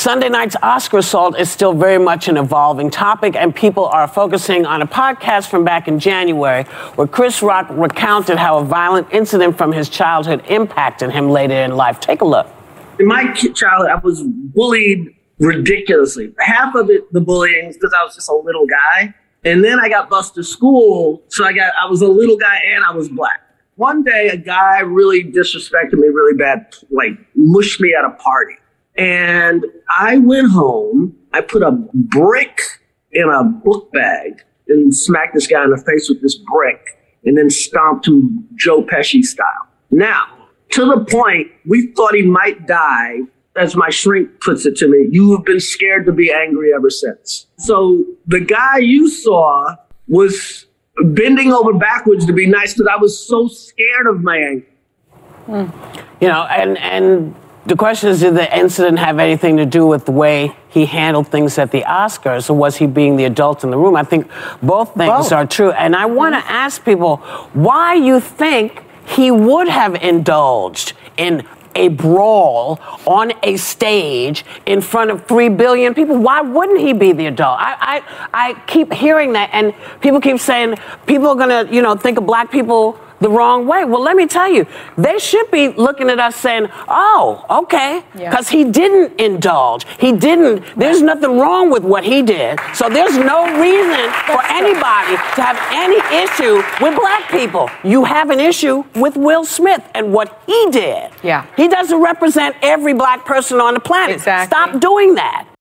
Sunday night's Oscar assault is still very much an evolving topic, and people are focusing on a podcast from back in January where Chris Rock recounted how a violent incident from his childhood impacted him later in life. Take a look. In my childhood, I was bullied ridiculously. Half of it, the bullying, is because I was just a little guy. And then I got bused to school, so I was a little guy and I was black. One day, a guy really disrespected me really bad, like mushed me at a party. And I went home, I put a brick in a book bag and smacked this guy in the face with this brick and then stomped him Joe Pesci style. Now, to the point, we thought he might die. As my shrink puts it to me, you have been scared to be angry ever since. So the guy you saw was bending over backwards to be nice because I was so scared of my anger. You know, and the question is, did the incident have anything to do with the way he handled things at the Oscars, or was he being the adult in the room? I think both things are true. And I want to ask people why you think he would have indulged in a brawl on a stage in front of 3 billion people. Why wouldn't he be the adult? I keep hearing that, and people keep saying people are gonna, think of black people the wrong way. Well, let me tell you, they should be looking at us saying, oh, okay, because he didn't indulge. There's nothing wrong with what he did. So there's no reason for anybody to have any issue with black people. You have an issue with Will Smith and what he did. Yeah. He doesn't represent every black person on the planet. Exactly. Stop doing that.